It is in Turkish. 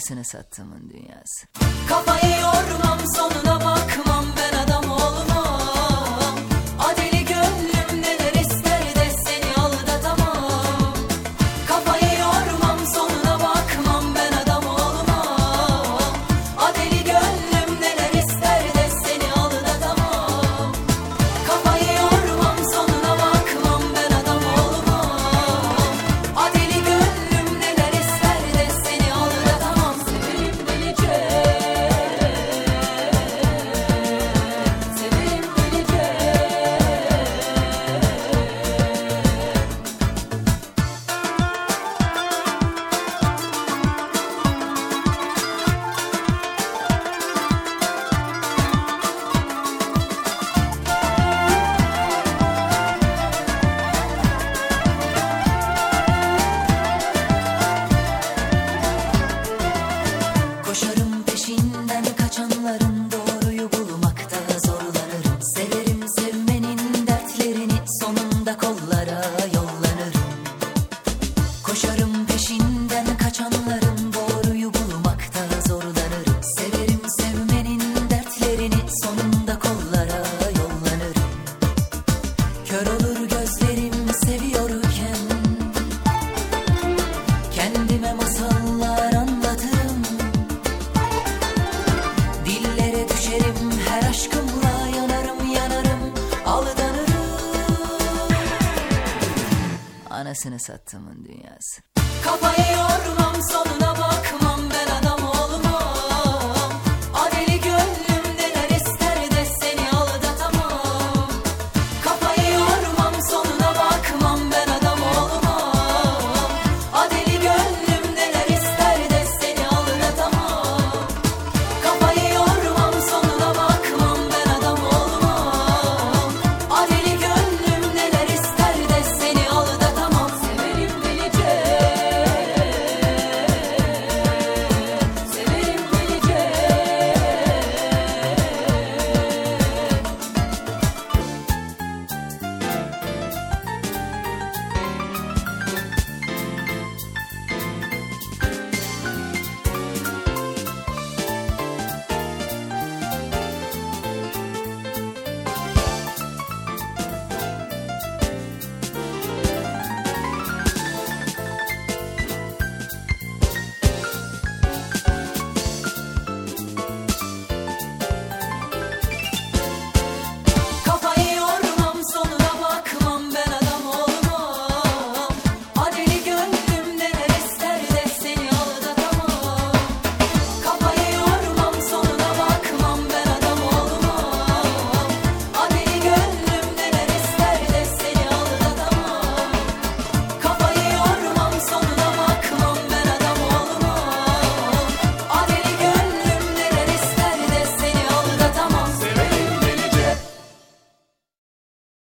Anasını sattığımın dünyası. Kafayı yormam, sonuna bakmam, ben adam olmam. Adeli gönlüm neler ister de seni aldatamam. Kafayı yormam, sonuna bakmam, ben adam olmam. Adeli gönlüm neler ister de seni aldatamam. Kafayı yormam, sonuna bakmam, ben adam olmam. Adeli gönlüm neler ister de seni aldatamam. Severim delice, severim delice. Koşarım peşinden kaçanların, doğruyu bulmakta zorlanırım. Severim sevmenin dertlerini, sonunda kollara yollanırım. Koşarım peşinden kaçanların, doğruyu bulmakta zorlanırım. Severim sevmenin dertlerini, sonunda kollara yollanırım. Kör olur gözlerim seviyorken, kendime masallar anlatırım. Dillere düşerim, her aşkımla yanarım yanarım, aldanırım. Anasını sattığımın dünyası. Kafayı yormam, sonuna bakmam.